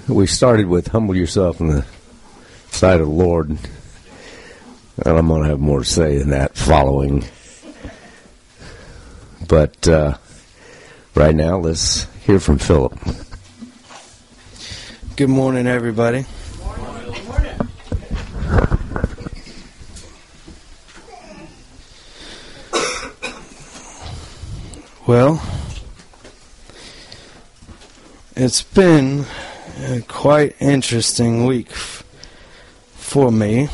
We started with humble yourself in the sight of the Lord, and I'm going to have more to say than that following. But right now, let's hear from Philip. Good morning, everybody. Good morning. Well, it's been a quite interesting week for me.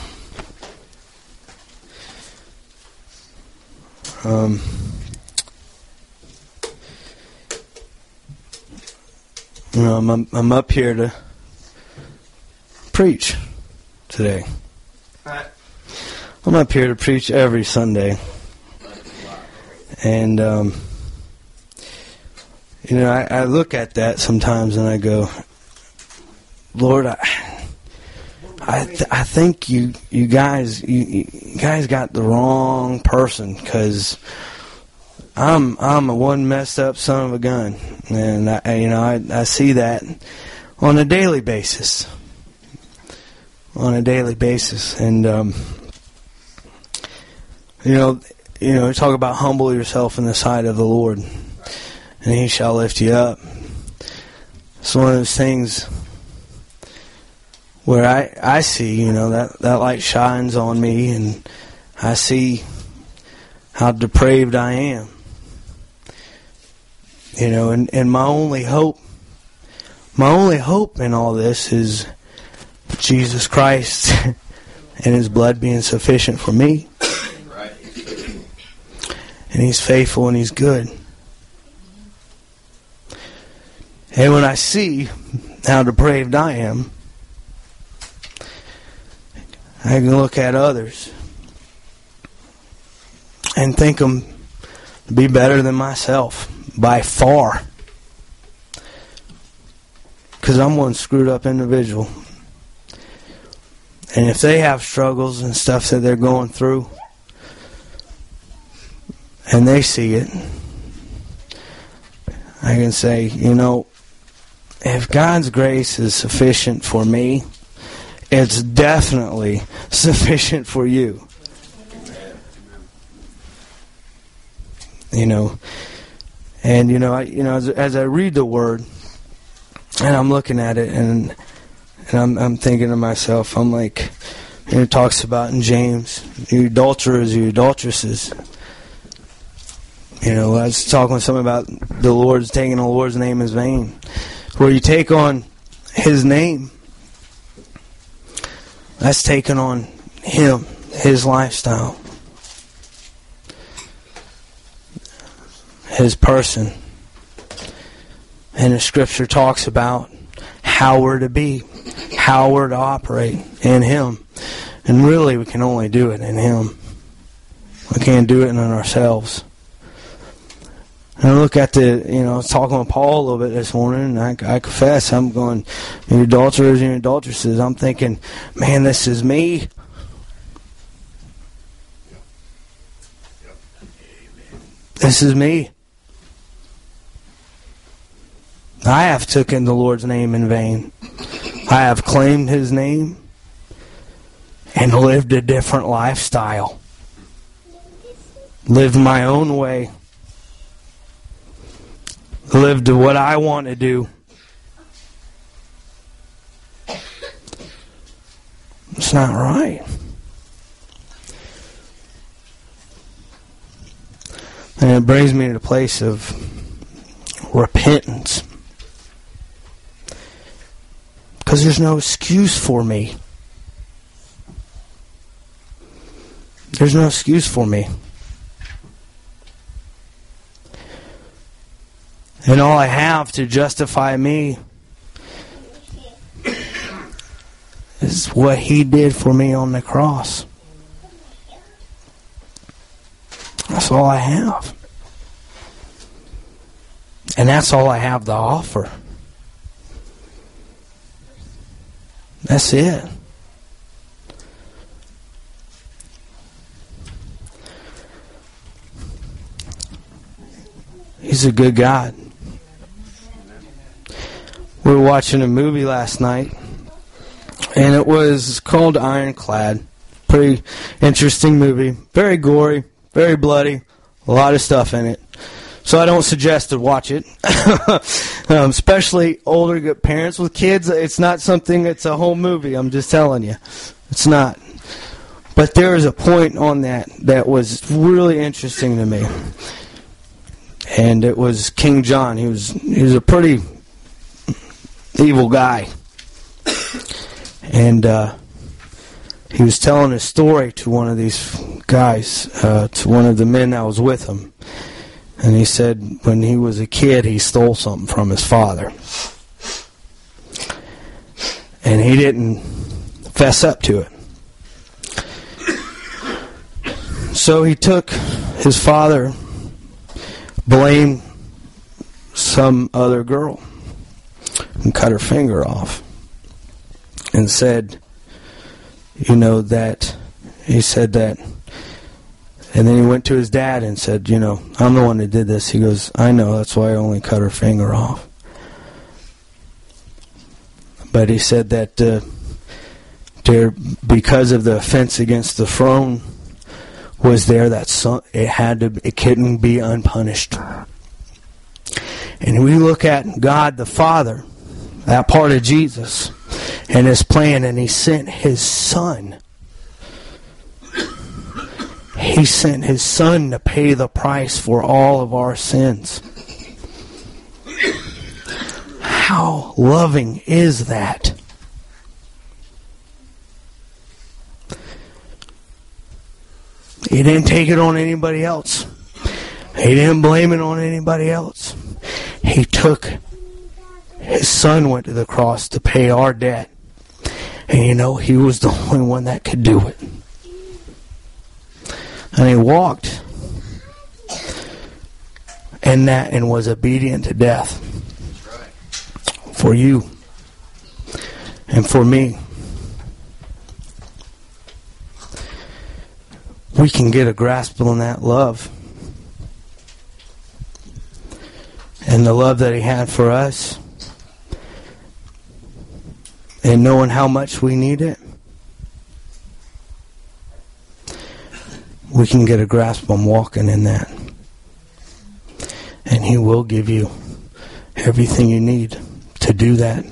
I'm up here to preach today. I'm up here to preach every Sunday. And, I look at that sometimes and I go, Lord, I think you guys got the wrong person, because I'm a one messed up son of a gun, and I see that on a daily basis. And talk about humble yourself in the sight of the Lord, and He shall lift you up. It's one of those things where I see, that light shines on me, and I see how depraved I am. And my only hope in all this is Jesus Christ and His blood being sufficient for me. Right. And He's faithful and He's good. And when I see how depraved I am, I can look at others and think them to be better than myself by far, because I'm one screwed up individual. And if they have struggles and stuff that they're going through, and they see it, I can say, if God's grace is sufficient for me, it's definitely sufficient for you. As I read the Word, and I'm looking at it, and I'm thinking to myself, I'm like, it talks about in James, you adulterers, you adulteresses. I was talking with someone about taking the Lord's name as vain. Where you take on His name, that's taking on Him, His lifestyle, His person. And the Scripture talks about how we're to be, how we're to operate in Him. And really, we can only do it in Him. We can't do it in ourselves. And I look at I was talking with Paul a little bit this morning, and I confess, I'm going, you adulterers and adulteresses. I'm thinking, man, this is me. This is me. I have taken the Lord's name in vain. I have claimed His name and lived a different lifestyle. Lived my own way. Lived what I want to do. It's not right. And it brings me to the place of repentance. Because there's no excuse for me. There's no excuse for me. And all I have to justify me is what He did for me on the cross. That's all I have. And that's all I have to offer. That's it. He's a good God. We were watching a movie last night, and it was called Ironclad. Pretty interesting movie. Very gory, very bloody, a lot of stuff in it. So I don't suggest to watch it, especially older parents with kids. It's not something that's a whole movie, I'm just telling you. It's not. But there is a point on that was really interesting to me. And it was King John. He was a pretty evil guy. And he was telling a story to one of these guys, to one of the men that was with him. And he said when he was a kid, he stole something from his father. And he didn't fess up to it. So he took his father, blamed some other girl, and cut her finger off. And said, that, he said that. And then he went to his dad and said, I'm the one that did this. He goes, I know, that's why I only cut her finger off. But he said that because of the offense against the throne was there, that it couldn't be unpunished. And we look at God the Father, that part of Jesus, and His plan, and He sent His Son. He sent His Son to pay the price for all of our sins. How loving is that? He didn't take it on anybody else. He didn't blame it on anybody else. He took His Son, went to the cross to pay our debt. And He was the only one that could do it. And He walked in that and was obedient to death for you and for me. We can get a grasp on that love. And the love that He had for us. And knowing how much we need it. We can get a grasp on walking in that. And He will give you everything you need to do that.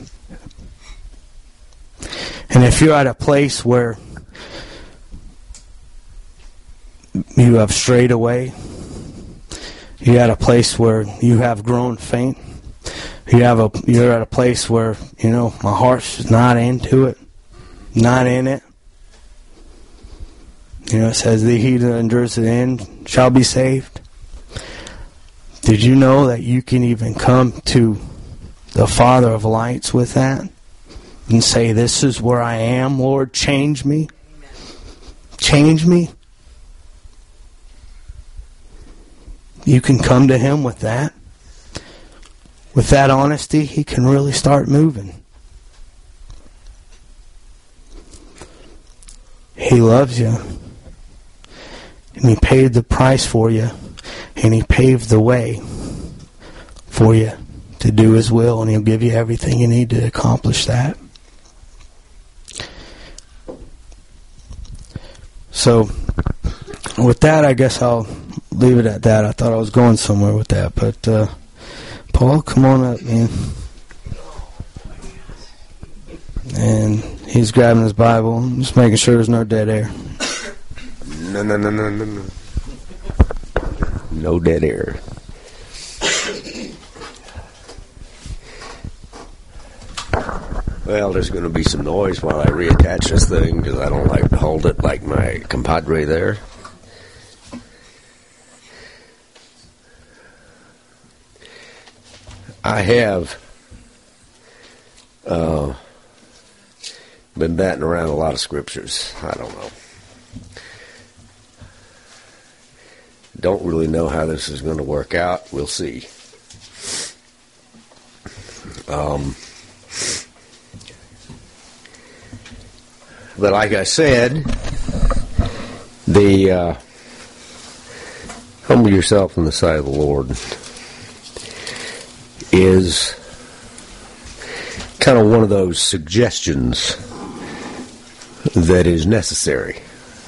And if you're at a place where you have strayed away, you're at a place where you have grown faint, you're at a place where, my heart's not into it, not in it. It says, he that endures to the end shall be saved. Did you know that you can even come to the Father of lights with that? And say, this is where I am, Lord, change me. Change me. You can come to Him with that. With that honesty, He can really start moving. He loves you. And He paid the price for you. And He paved the way for you to do His will. And He'll give you everything you need to accomplish that. So, with that, I guess I'll leave it at that. I thought I was going somewhere with that. But, Paul, come on up, man. And he's grabbing his Bible, just making sure there's no dead air. No. No dead air. Well, there's going to be some noise while I reattach this thing because I don't like to hold it like my compadre there. I have been batting around a lot of scriptures. I don't know. Don't really know how this is going to work out. We'll see. But like I said, humble yourself in the sight of the Lord is kind of one of those suggestions that is necessary.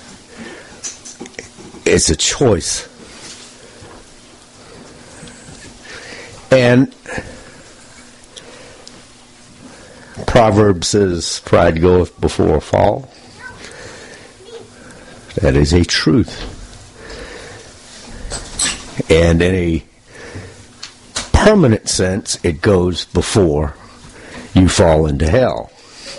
It's a choice. And Proverbs says, pride goeth before a fall. That is a truth. And in a permanent sense, it goes before you fall into hell.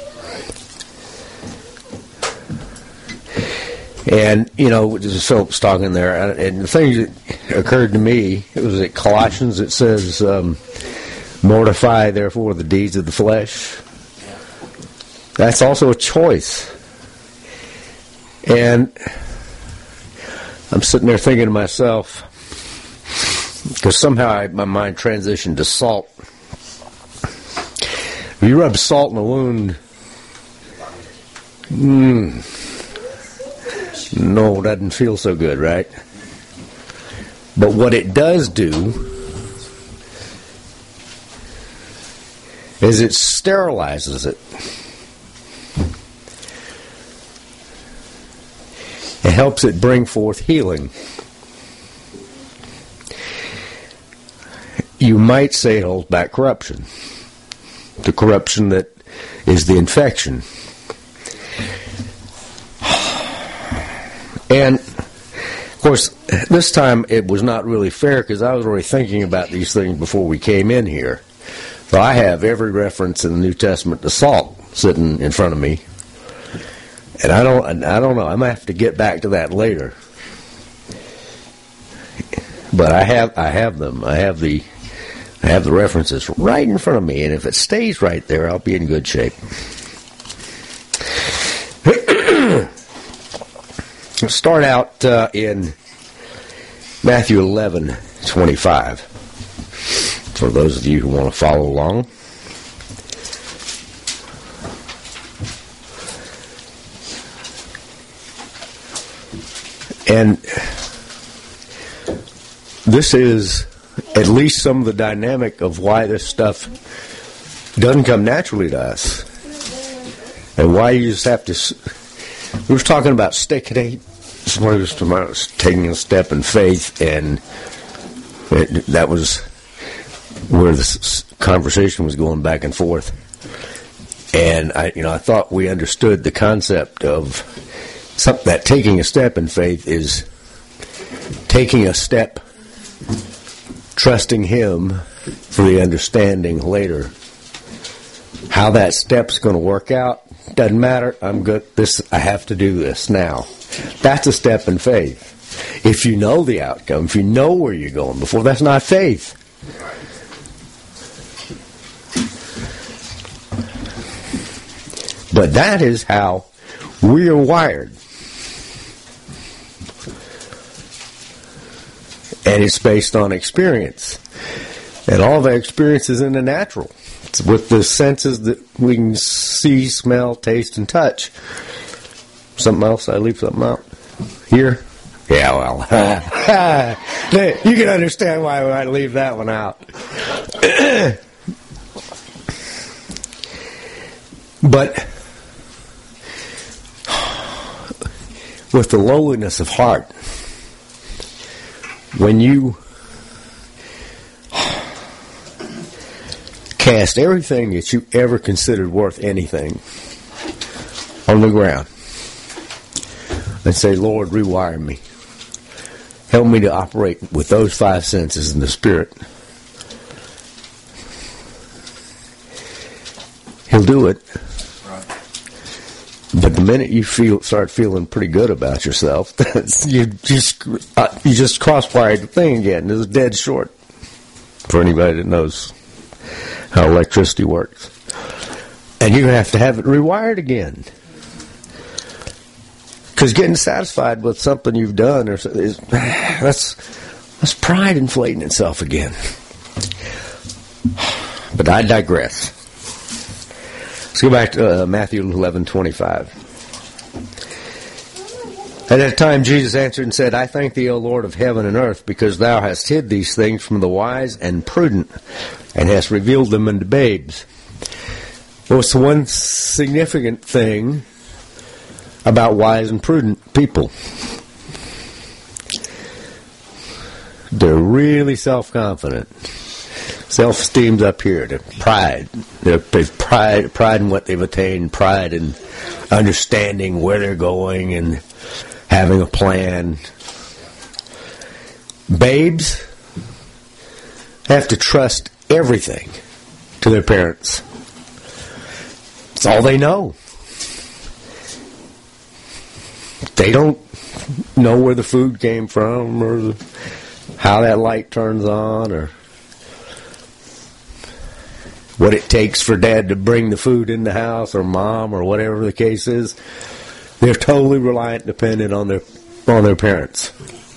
And, Philip's talking there, and the thing that occurred to me, it was at Colossians, it says, mortify, therefore, the deeds of the flesh. That's also a choice. And I'm sitting there thinking to myself, because somehow my mind transitioned to salt. If you rub salt in a wound, no, it doesn't feel so good, right? But what it does do is it sterilizes it. It helps it bring forth healing. You might say it holds back corruption. The corruption that is the infection. And, of course, this time it was not really fair because I was already thinking about these things before we came in here. So I have every reference in the New Testament to salt sitting in front of me. And I don't know. I might have to get back to that later. But I have them. I have the references right in front of me, and if it stays right there, I'll be in good shape. Let's start out in Matthew 11:25. For those of you who want to follow along. And this is at least some of the dynamic of why this stuff doesn't come naturally to us. And why you just have to... We were talking about stick-it-eight. Somebody was talking about taking a step in faith, and that was where this conversation was going back and forth. And I thought we understood the concept of that taking a step in faith is taking a step, trusting Him for the understanding later. How that step's going to work out doesn't matter. I'm good. I have to do this now. That's a step in faith. If you know the outcome, if you know where you're going before, that's not faith. But that is how we are wired. And it's based on experience. And all of our experience is in the natural. It's with the senses that we can see, smell, taste, and touch. Something else? I leave something out? Here? Yeah, well. You can understand why I leave that one out. But with the lowliness of heart, when you cast everything that you ever considered worth anything on the ground and say, Lord, rewire me. Help me to operate with those five senses in the Spirit. He'll do it. But the minute you start feeling pretty good about yourself, you just cross-wired the thing again. It's dead short. For anybody that knows how electricity works, and you're gonna have to have it rewired again. Because getting satisfied with something you've done that's pride inflating itself again. But I digress. Let's go back to Matthew 11:25. At that time Jesus answered and said, I thank thee, O Lord of heaven and earth, because thou hast hid these things from the wise and prudent, and hast revealed them unto babes. What's the one significant thing about wise and prudent people? They're really self-confident. Self-esteem's up here. They're pride. There's pride in what they've attained. Pride in understanding where they're going and having a plan. Babes have to trust everything to their parents. It's all they know. They don't know where the food came from or how that light turns on or what it takes for dad to bring the food in the house or mom or whatever the case is. They're totally reliant, dependent on their parents.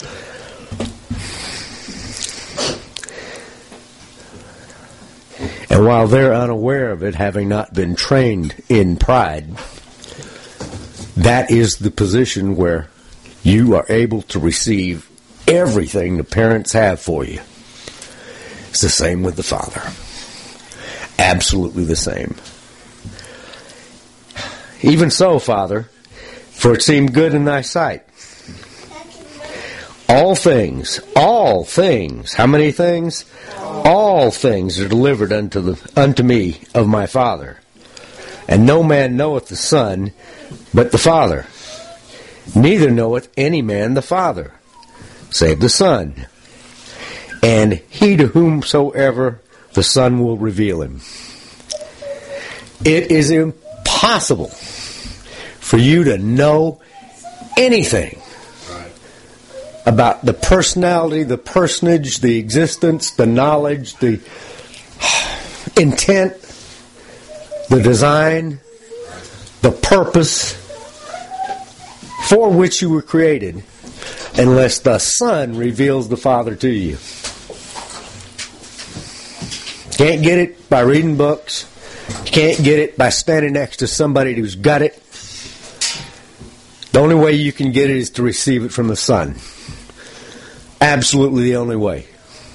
And while they're unaware of it, having not been trained in pride, that is the position where you are able to receive everything the parents have for you. It's the same with the Father. Absolutely the same. Even so, Father, for it seemed good in thy sight. All things, how many things? All things are delivered unto me of my Father. And no man knoweth the Son, but the Father. Neither knoweth any man the Father, save the Son. And he to whomsoever the Son will reveal him. It is impossible for you to know anything about the personality, the personage, the existence, the knowledge, the intent, the design, the purpose for which you were created, unless the Son reveals the Father to you. Can't get it by reading books. You can't get it by standing next to somebody who's got it. The only way you can get it is to receive it from the Son. Absolutely the only way.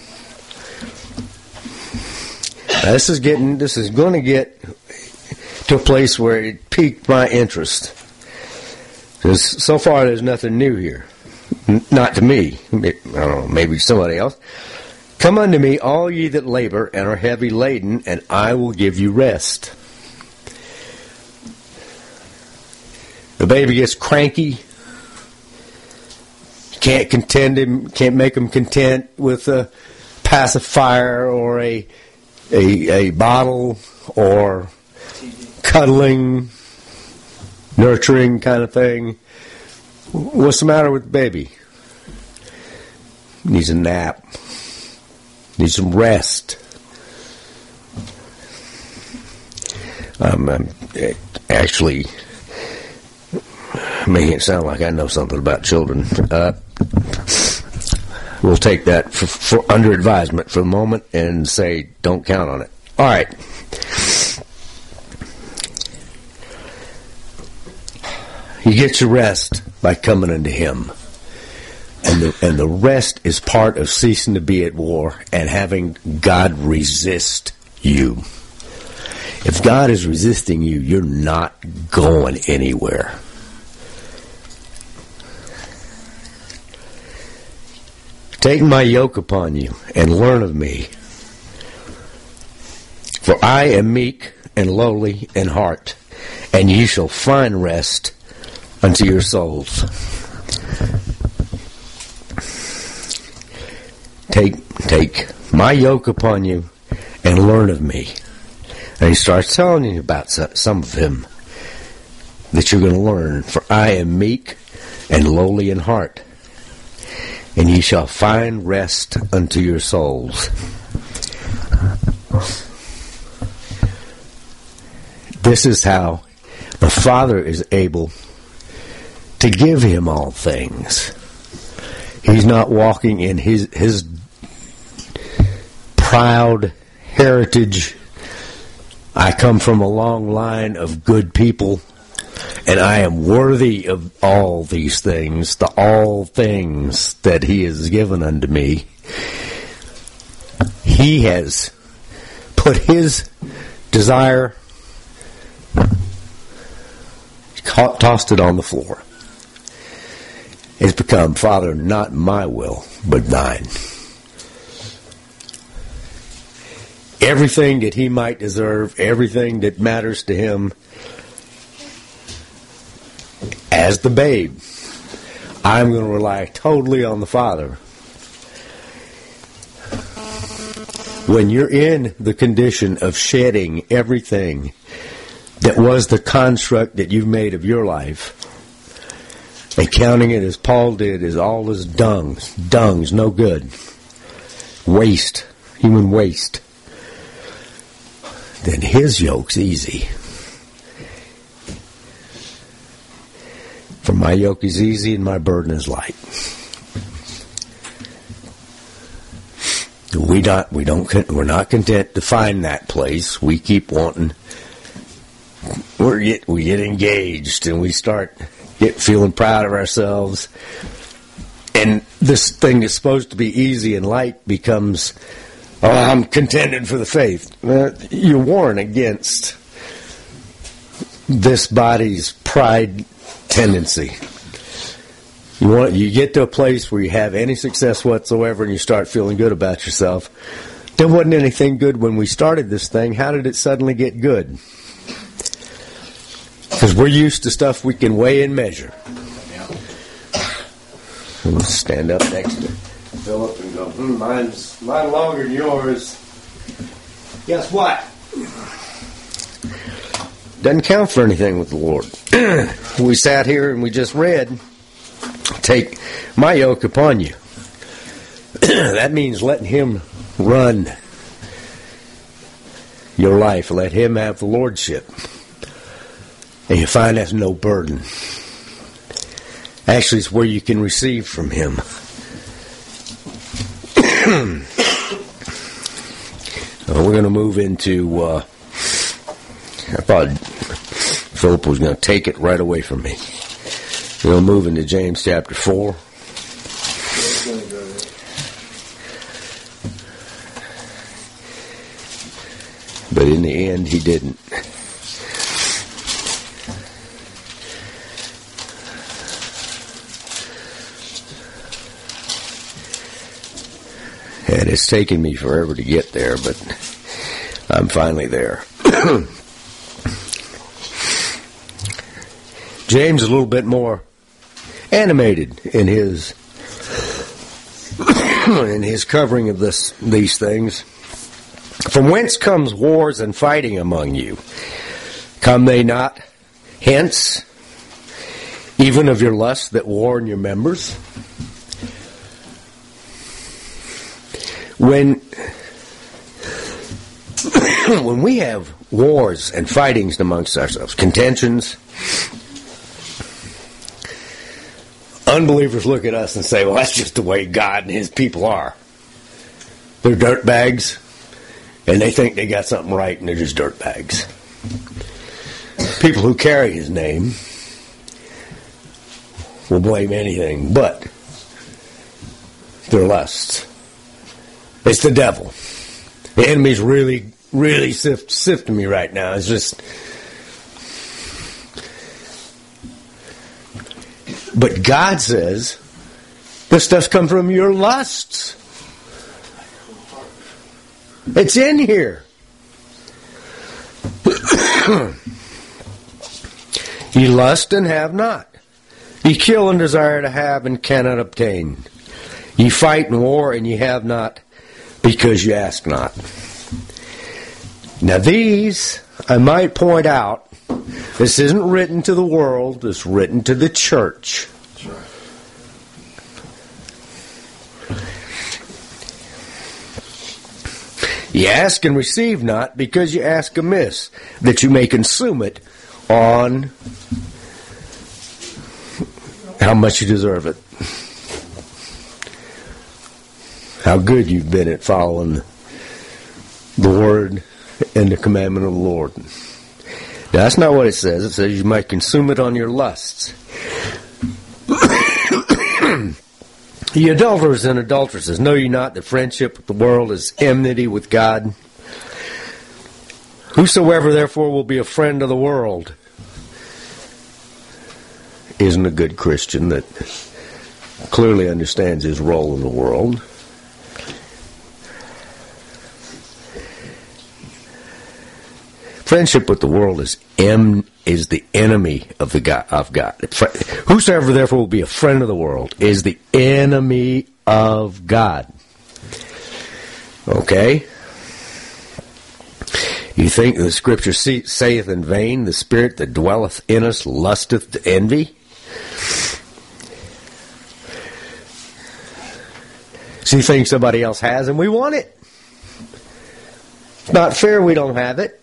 Now, this is going to get to a place where it piqued my interest. Because so far there's nothing new here. Not to me. I don't know, maybe somebody else. Come unto me, all ye that labor and are heavy laden, and I will give you rest. The baby gets cranky. Can't make him content with a pacifier or a bottle or cuddling, nurturing kind of thing. What's the matter with the baby? Needs a nap. Needs some rest. I'm actually making it sound like I know something about children. We'll take that for under advisement for the moment and say don't count on it. All right. You get your rest by coming unto Him. And the rest is part of ceasing to be at war and having God resist you. If God is resisting you, you're not going anywhere. Take my yoke upon you and learn of me. For I am meek and lowly in heart, and ye shall find rest unto your souls. Take my yoke upon you and learn of me. And he starts telling you about some of him that you're going to learn. For I am meek and lowly in heart, and ye shall find rest unto your souls. This is how the Father is able to give him all things. He's not walking in his proud heritage. I come from a long line of good people, and I am worthy of all these things, all things that He has given unto me. He has put His desire tossed it on the floor. It's become, Father, not my will, but thine. Everything that he might deserve, everything that matters to him, as the babe, I'm going to rely totally on the Father. When you're in the condition of shedding everything that was the construct that you've made of your life, and counting it as Paul did as all as dung's no good, waste, human waste, then his yoke's easy. For my yoke is easy and my burden is light. We're not content to find that place. We keep wanting. We get engaged and we start feeling proud of ourselves. And this thing that's supposed to be easy and light becomes, oh, I'm contending for the faith. You're warned against this body's pride tendency. You get to a place where you have any success whatsoever and you start feeling good about yourself. There wasn't anything good when we started this thing. How did it suddenly get good? Because we're used to stuff we can weigh and measure. We'll stand up next to Philip and go, mine's longer than yours. Guess what? Doesn't count for anything with the Lord. We sat here and we just read, take my yoke upon you. That means letting him run your life. Let him have the lordship. And you find that's no burden. Actually, it's where you can receive from him. We're going to move into, I thought Philip was going to take it right away from me. We'll move into James chapter 4. But in the end, he didn't. And it's taken me forever to get there, but I'm finally there. James is a little bit more animated in his covering of these things. From whence comes wars and fighting among you? Come they not hence, even of your lusts that war in your members? When we have wars and fightings amongst ourselves, contentions, unbelievers look at us and say, well, that's just the way God and his people are. They're dirtbags, and they think they got something right, and they're just dirtbags. People who carry his name will blame anything but their lusts. It's the devil. The enemy's really, really sifting me right now. It's just... But God says, this stuff's come from your lusts. It's in here. Ye lust and have not. Ye kill and desire to have and cannot obtain. Ye fight and war and ye have not, because you ask not. Now these, I might point out, this isn't written to the world, it's written to the church. That's right. Ye ask and receive not, because you ask amiss, that you may consume it on how much you deserve it. How good you've been at following the word and the commandment of the Lord. Now, that's not what it says. It says you might consume it on your lusts. Ye adulterers and adulteresses, know ye not that friendship with the world is enmity with God? Whosoever therefore will be a friend of the world isn't a good Christian, that clearly understands his role in the world. Friendship with the world is the enemy of God. Whosoever therefore will be a friend of the world is the enemy of God. Okay? You think the Scripture saith in vain, the Spirit that dwelleth in us lusteth to envy? See things somebody else has and we want it. It's not fair we don't have it.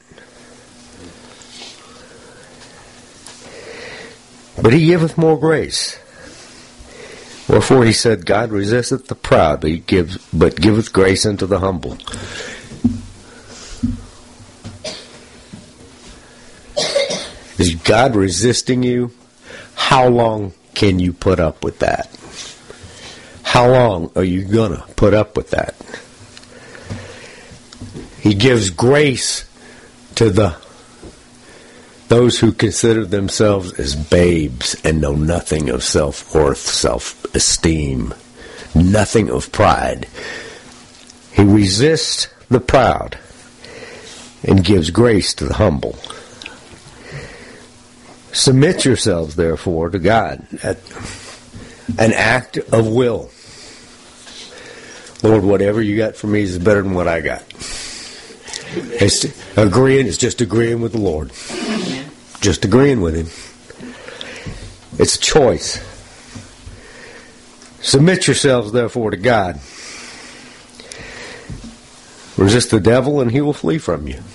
But he giveth more grace. Wherefore he said, God resisteth the proud, but giveth grace unto the humble. Is God resisting you? How long can you put up with that? How long are you going to put up with that? He gives grace to those who consider themselves as babes and know nothing of self-worth, self-esteem, nothing of pride. He resists the proud and gives grace to the humble. Submit yourselves, therefore, to God. An act of will. Lord, whatever you got for me is better than what I got. It's just agreeing with the Lord. Just agreeing with Him. It's a choice. Submit yourselves, therefore, to God. Resist the devil, and he will flee from you.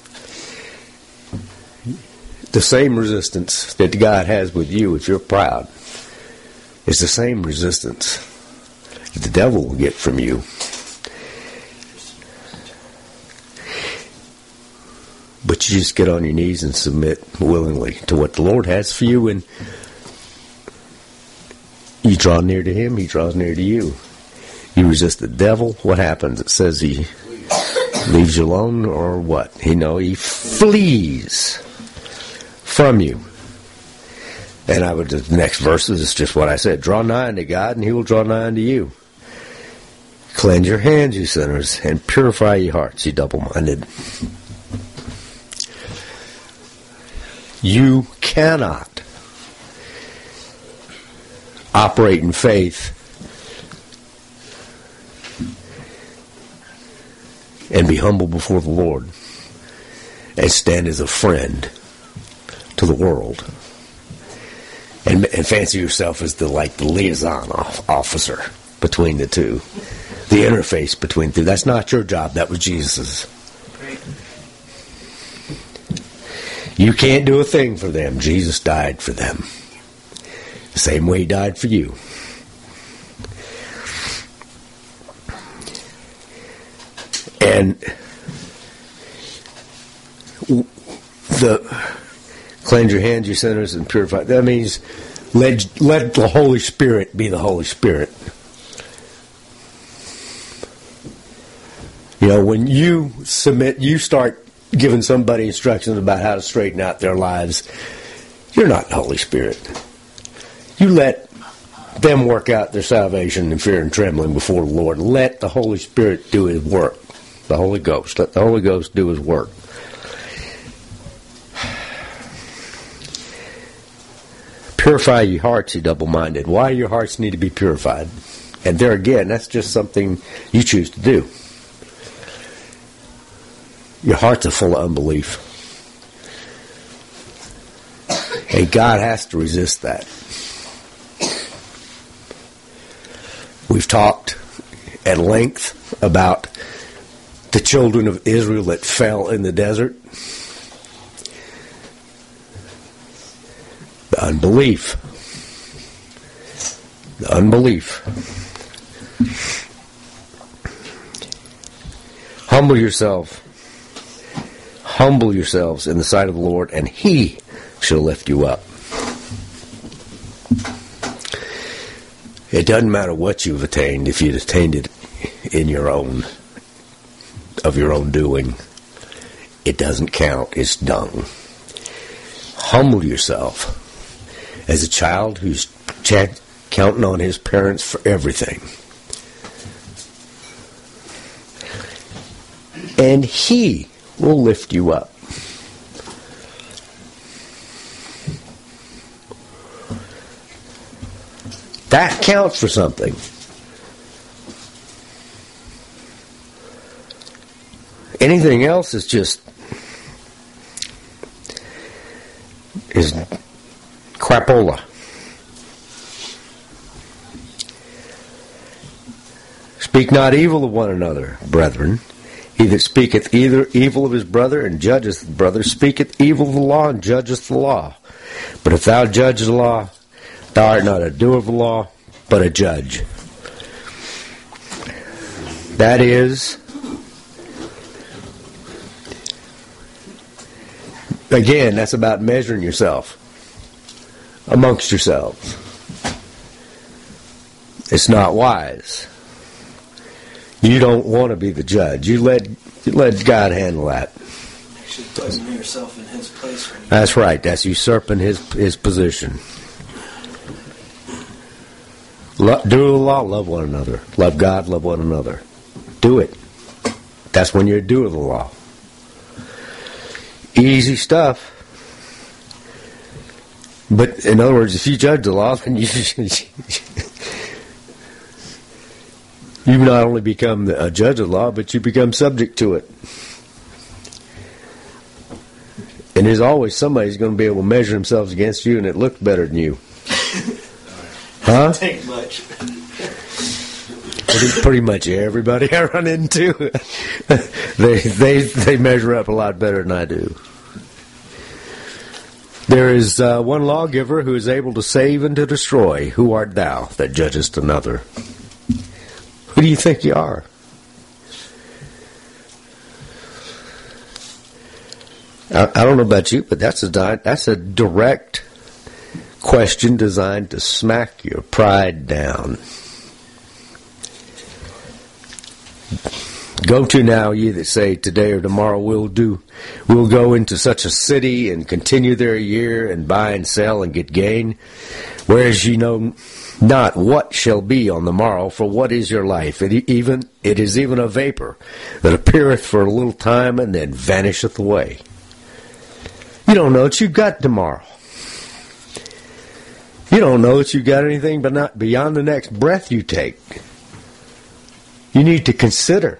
The same resistance that God has with you if you're proud is the same resistance that the devil will get from you. But you just get on your knees and submit willingly to what the Lord has for you, and you draw near to Him, He draws near to you. You resist the devil, what happens? It says he leaves you alone, or what? He flees from you. And the next verses is just what I said. Draw nigh unto God, and He will draw nigh unto you. Cleanse your hands, you sinners, and purify your hearts, you double-minded. You cannot operate in faith and be humble before the Lord and stand as a friend to the world and fancy yourself as the liaison officer between the two, the interface between the two. That's not your job. That was Jesus's. You can't do a thing for them. Jesus died for them. The same way He died for you. And cleanse your hands, you sinners, and purify. That means let the Holy Spirit be the Holy Spirit. When you submit, you start giving somebody instructions about how to straighten out their lives. You're not the Holy Spirit. You let them work out their salvation in fear and trembling before the Lord. Let the Holy Spirit do His work. The Holy Ghost. Let the Holy Ghost do His work. Purify your hearts, you double-minded. Why your hearts need to be purified? And there again, that's just something you choose to do. Your hearts are full of unbelief. And God has to resist that. We've talked at length about the children of Israel that fell in the desert. The unbelief. The unbelief. Humble yourself. Humble yourselves in the sight of the Lord, and He shall lift you up. It doesn't matter what you've attained if you've attained it of your own doing. It doesn't count. It's dung. Humble yourself as a child who's counting on his parents for everything. And he will lift you up. That counts for something. Anything else is crapola. Speak not evil of one another, brethren. He that speaketh either evil of his brother and judgeth the brother speaketh evil of the law and judgeth the law. But if thou judge the law, thou art not a doer of the law, but a judge. That is, again, that's about measuring yourself amongst yourselves. It's not wise. You don't want to be the judge. You let God handle that. Actually, putting yourself in His place. That's right. That's usurping His position. Do the law, love one another. Love God, love one another. Do it. That's when you're a doer of the law. Easy stuff. But in other words, if you judge the law, then you not only become a judge of the law, but you become subject to it. And there's always somebody's going to be able to measure themselves against you, and it looked better than you. Huh? Take much. Pretty much everybody I run into, they measure up a lot better than I do. There is one lawgiver who is able to save and to destroy. Who art thou that judgest another? Who do you think you are? I don't know about you, but that's a direct question designed to smack your pride down. Go to now, ye that say, today or tomorrow we'll go into such a city and continue there a year and buy and sell and get gain, whereas ye know not what shall be on the morrow, for what is your life? It is even a vapor that appeareth for a little time and then vanisheth away. You don't know that you've got tomorrow. You don't know that you've got anything but not beyond the next breath you take. You need to consider,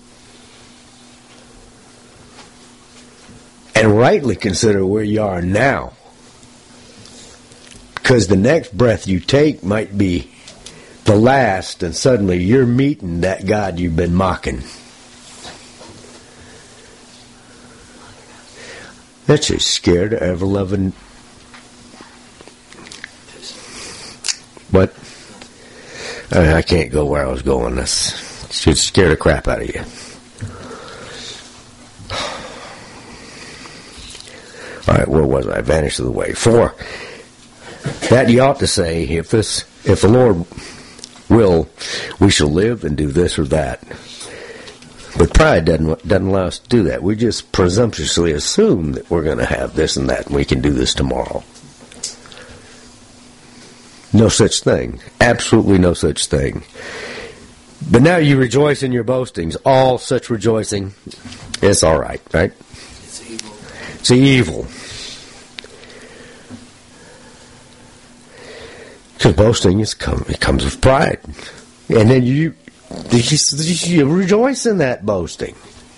and rightly consider, where you are now. Because the next breath you take might be the last, and suddenly you're meeting that God you've been mocking. That you're scared of ever-loving... What? I can't go where I was going. That should scare the crap out of you. All right, where was I? Vanished of the way. 4. That you ought to say, if the Lord will, we shall live and do this or that. But pride doesn't allow us to do that. We just presumptuously assume that we're going to have this and that, and we can do this tomorrow. No such thing. Absolutely no such thing. But now you rejoice in your boastings. All such rejoicing is all right, right? It's evil. It's evil. Because boasting it comes with pride. And then you rejoice in that boasting.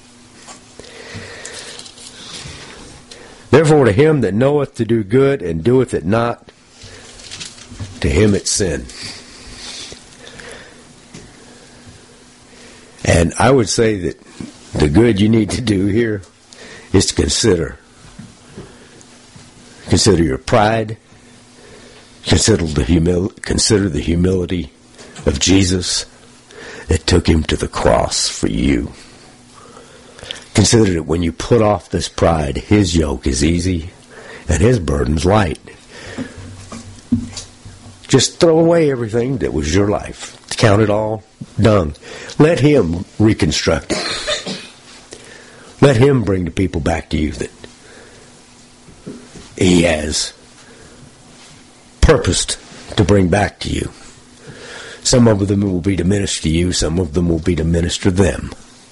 Therefore to him that knoweth to do good and doeth it not, to him it's sin. And I would say that the good you need to do here is to consider. Consider your pride. Consider the humility of Jesus that took him to the cross for you. Consider that when you put off this pride, his yoke is easy and his burden's light. Just throw away everything that was your life. Count it all dung. Let him reconstruct it. Let him bring the people back to you that he has purposed to bring back to you. Some of them will be to minister to you. Some of them will be to minister to them.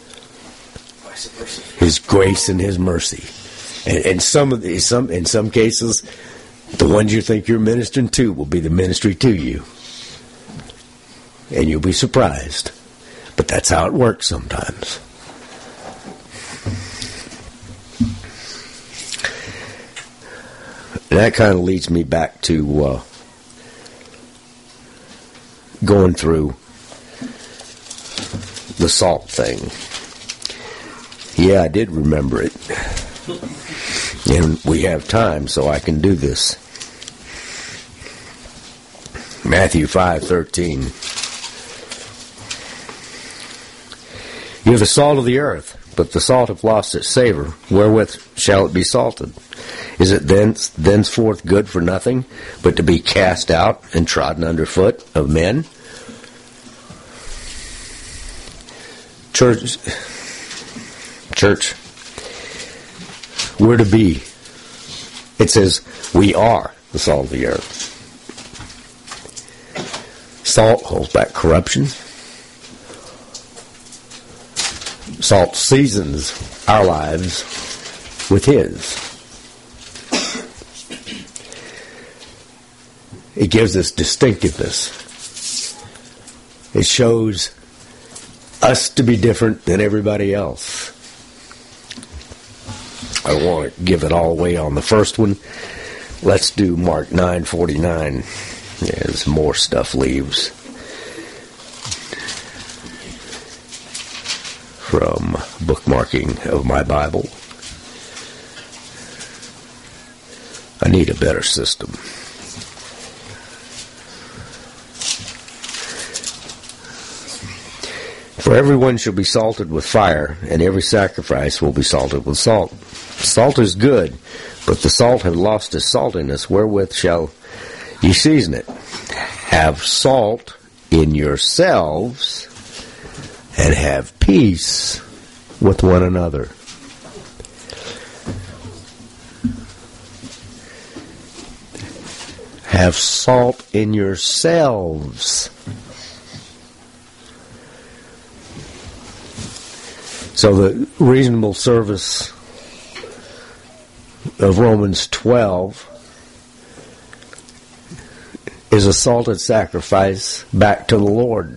His grace and His mercy. And in some cases, the ones you think you're ministering to will be the ministry to you. And you'll be surprised. But that's how it works sometimes. And that kind of leads me back to going through the salt thing. Yeah, I did remember it. And we have time, so I can do this. Matthew 5:13. You're the salt of the earth, but the salt hath lost its savor. Wherewith shall it be salted? Is it thenceforth good for nothing, but to be cast out and trodden under foot of men? Church, we're to be. It says we are the salt of the earth. Salt holds back corruption. Salt seasons our lives with His. It gives us distinctiveness. It shows us to be different than everybody else. I don't want to give it all away on the first one. Let's do Mark 9:49 as more stuff leaves from bookmarking of my Bible. I need a better system. For everyone shall be salted with fire, and every sacrifice will be salted with salt. Salt is good, but the salt hath lost its saltiness. Wherewith shall ye season it? Have salt in yourselves, and have peace with one another. Have salt in yourselves. So the reasonable service of Romans 12 is a salted sacrifice back to the Lord.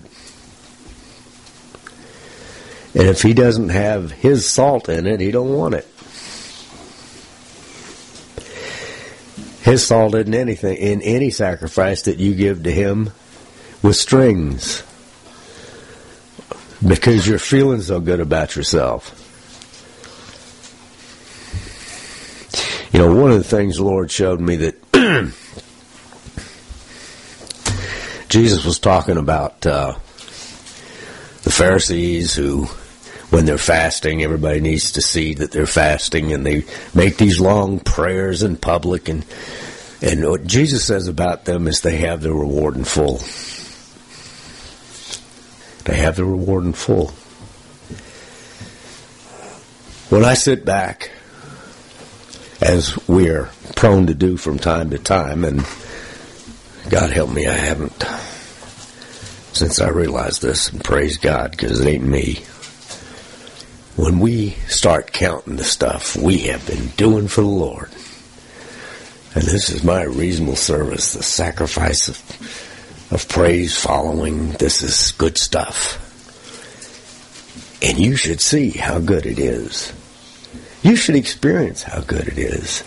And if He doesn't have His salt in it, He don't want it. His salt isn't anything in any sacrifice that you give to Him with strings. Because you're feeling so good about yourself. You know, one of the things the Lord showed me that Jesus was talking about the Pharisees who, when they're fasting, everybody needs to see that they're fasting, and they make these long prayers in public, and what Jesus says about them is they have their reward in full. They have the reward in full. When I sit back, as we're prone to do from time to time, and God help me, I haven't since I realized this, and praise God, because it ain't me. When we start counting the stuff we have been doing for the Lord, and this is my reasonable service, the sacrifice of praise following, this is good stuff. And you should see how good it is. You should experience how good it is.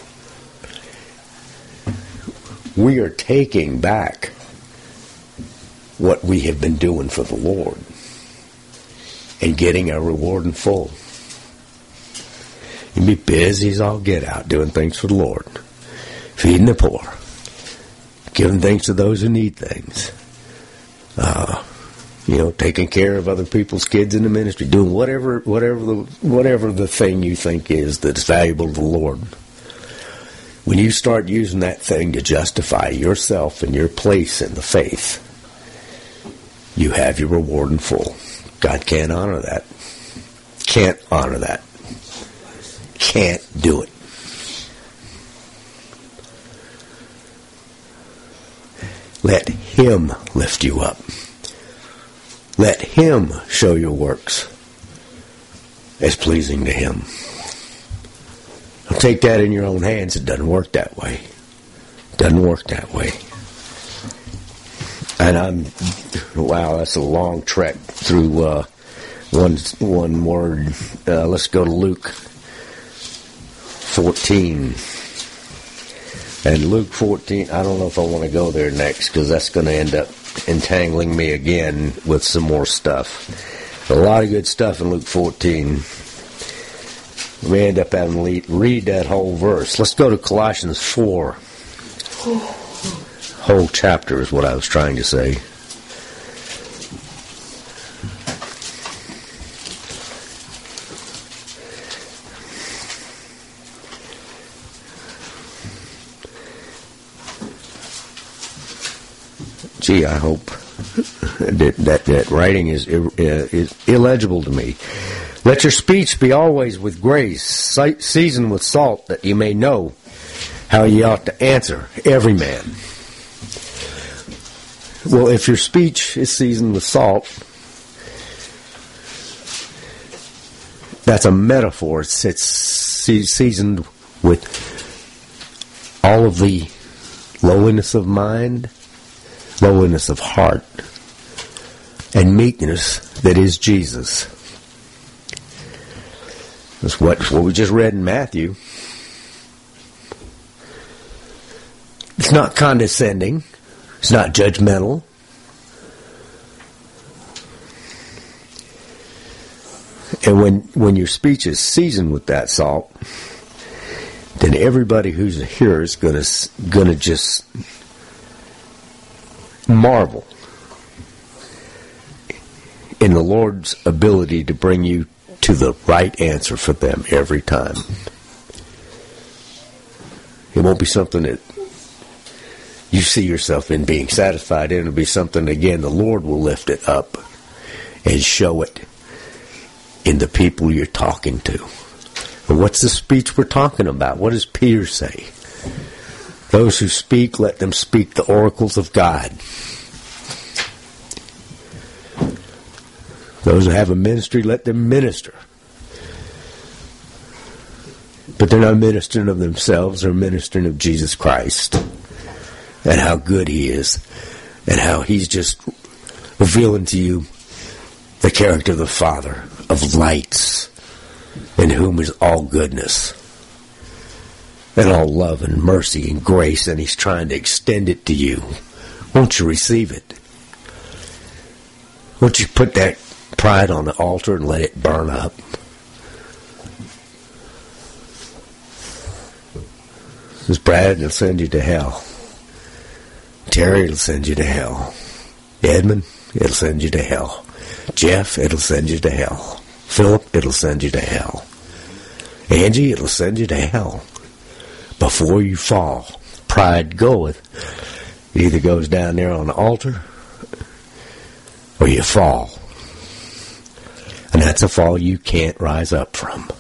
We are taking back what we have been doing for the Lord and getting our reward in full. You can be busy as all get out doing things for the Lord, feeding the poor, giving things to those who need things, taking care of other people's kids in the ministry, doing whatever the thing you think is that's valuable to the Lord. When you start using that thing to justify yourself and your place in the faith, you have your reward in full. God can't honor that. Can't honor that. Can't do it. Let Him lift you up. Let Him show your works as pleasing to Him. Don't take that in your own hands. It doesn't work that way. It doesn't work that way. And wow, that's a long trek through one word. Let's go to Luke 14. And Luke 14, I don't know if I want to go there next because that's going to end up entangling me again with some more stuff. A lot of good stuff in Luke 14. We end up having to read that whole verse. Let's go to Colossians 4. Whole chapter is what I was trying to say. Gee, I hope that writing is illegible to me. Let your speech be always with grace, seasoned with salt, that you may know how ye ought to answer every man. Well, if your speech is seasoned with salt, that's a metaphor. It's seasoned with all of the lowliness of mind, lowliness of heart, and meekness that is Jesus. That's what we just read in Matthew. It's not condescending. It's not judgmental. And when your speech is seasoned with that salt, then everybody who's a hearer is gonna just marvel in the Lord's ability to bring you to the right answer for them every time. It won't be something that you see yourself in being satisfied in. It'll be something, again, the Lord will lift it up and show it in the people you're talking to. And what's the speech we're talking about? What does Peter say? Those who speak, let them speak the oracles of God. Those who have a ministry, let them minister. But they're not ministering of themselves, they're ministering of Jesus Christ and how good He is and how He's just revealing to you the character of the Father of lights, in whom is all goodness and all love and mercy and grace, and He's trying to extend it to you. Won't you receive it? Won't you put that pride on the altar and let it burn up? This Brad will send you to hell. Terry will send you to hell. Edmund, it'll send you to hell. Jeff, it'll send you to hell. Philip, it'll send you to hell. Angie, it'll send you to hell. Before you fall, pride goeth. It either goes down there on the altar or you fall. And that's a fall you can't rise up from.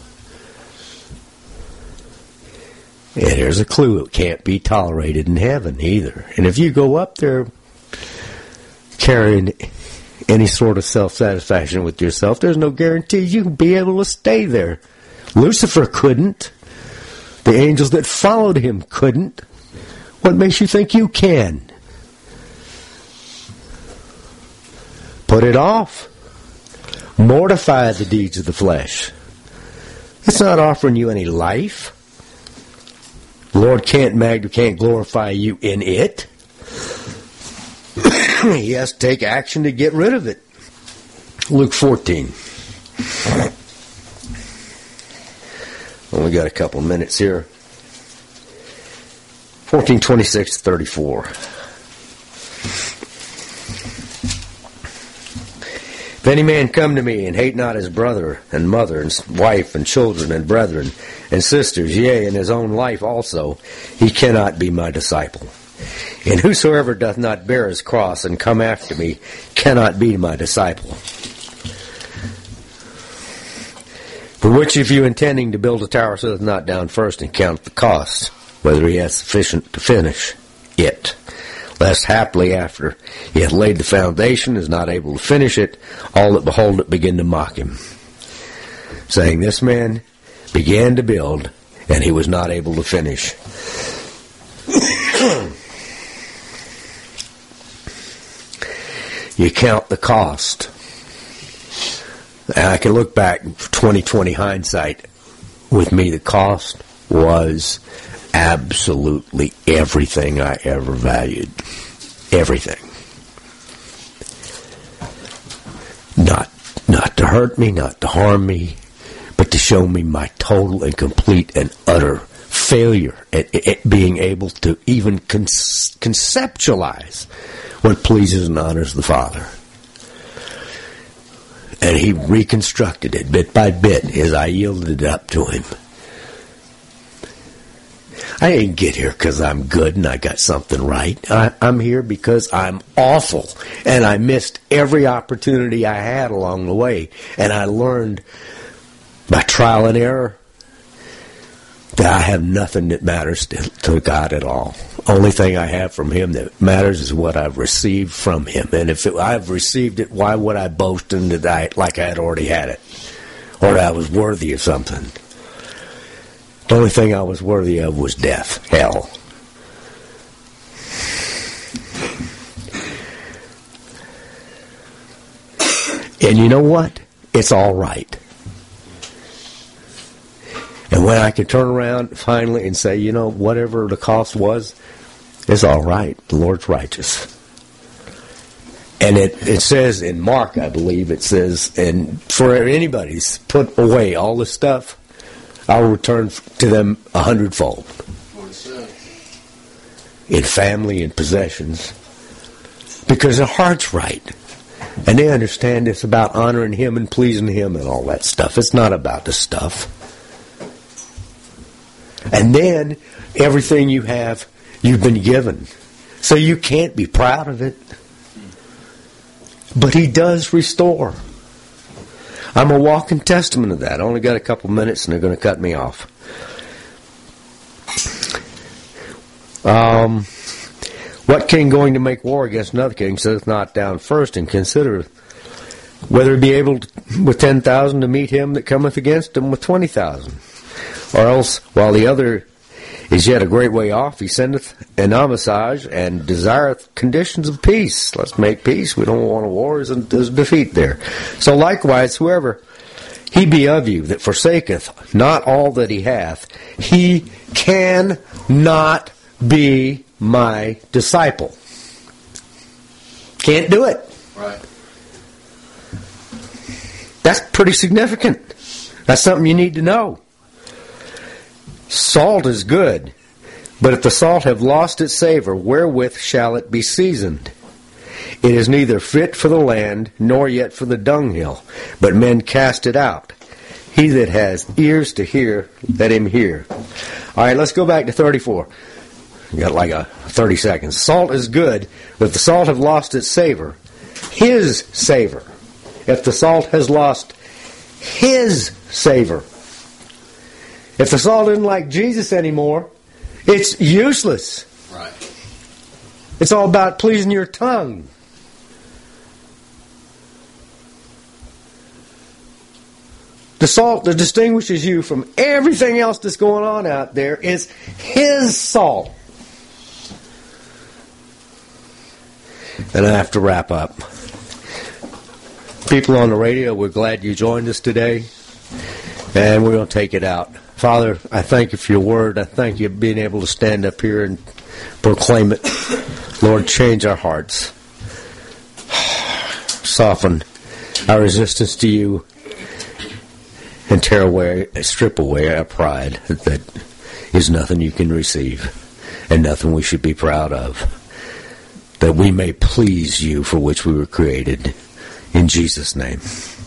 And here's a clue: it can't be tolerated in heaven either. And if you go up there carrying any sort of self-satisfaction with yourself, there's no guarantee you can be able to stay there. Lucifer couldn't. The angels that followed him couldn't. What makes you think you can? Put it off. Mortify the deeds of the flesh. It's not offering you any life. The Lord can't glorify you in it. He has to take action to get rid of it. Luke 14. Only got a couple minutes here. 14:26-34. If any man come to me and hate not his brother and mother and wife and children and brethren and sisters, yea, and his own life also, he cannot be my disciple. And whosoever doth not bear his cross and come after me cannot be my disciple. For which of you intending to build a tower sitteth not down first and count the cost, whether he hath sufficient to finish it, lest haply after he hath laid the foundation, is not able to finish it, all that behold it begin to mock him, saying, this man began to build, and he was not able to finish. You count the cost. And I can look back, 20/20 hindsight, with me the cost was absolutely everything I ever valued. Everything. Not to hurt me, not to harm me, but to show me my total and complete and utter failure at being able to even conceptualize what pleases and honors the Father. And he reconstructed it bit by bit as I yielded it up to him. I didn't get here because I'm good and I got something right. I'm here because I'm awful. And I missed every opportunity I had along the way. And I learned by trial and error that I have nothing that matters to God at all. Only thing I have from him that matters is what I've received from him. And if I've received it, why would I boast in it like I had already had it? Or that I was worthy of something? The only thing I was worthy of was death, hell. And you know what? It's all right. And when I could turn around finally and say, you know, whatever the cost was, it's all right. The Lord's righteous. And it says in Mark, I believe, it says, and for anybody's put away all the stuff, I will return to them 100-fold. In family and possessions. Because their heart's right. And they understand it's about honoring him and pleasing him and all that stuff. It's not about the stuff. And then everything you have, you've been given. So you can't be proud of it. But he does restore. I'm a walking testament of that. I only got a couple minutes and they're going to cut me off. What king going to make war against another king sitteth not down first and consider whether he be able with 10,000 to meet him that cometh against him with 20,000? Or else, while the other is yet a great way off, he sendeth an emissage and desireth conditions of peace. Let's make peace. We don't want a war. There's a defeat there. So likewise, whoever he be of you that forsaketh not all that he hath, he cannot be my disciple. Can't do it. Right. That's pretty significant. That's something you need to know. Salt is good, but if the salt have lost its savor, wherewith shall it be seasoned? It is neither fit for the land, nor yet for the dunghill, but men cast it out. He that has ears to hear, let him hear. All right, let's go back to 34. You got like 30 seconds. Salt is good, but if the salt have lost its savor, his savor. If the salt has lost his savor. If the salt isn't like Jesus anymore, it's useless. Right. It's all about pleasing your tongue. The salt that distinguishes you from everything else that's going on out there is his salt. And I have to wrap up. People on the radio, we're glad you joined us today. And we're going to take it out. Father, I thank you for your word. I thank you for being able to stand up here and proclaim it. Lord, change our hearts. Soften our resistance to you and strip away our pride that is nothing you can receive and nothing we should be proud of. That we may please you for which we were created. In Jesus' name.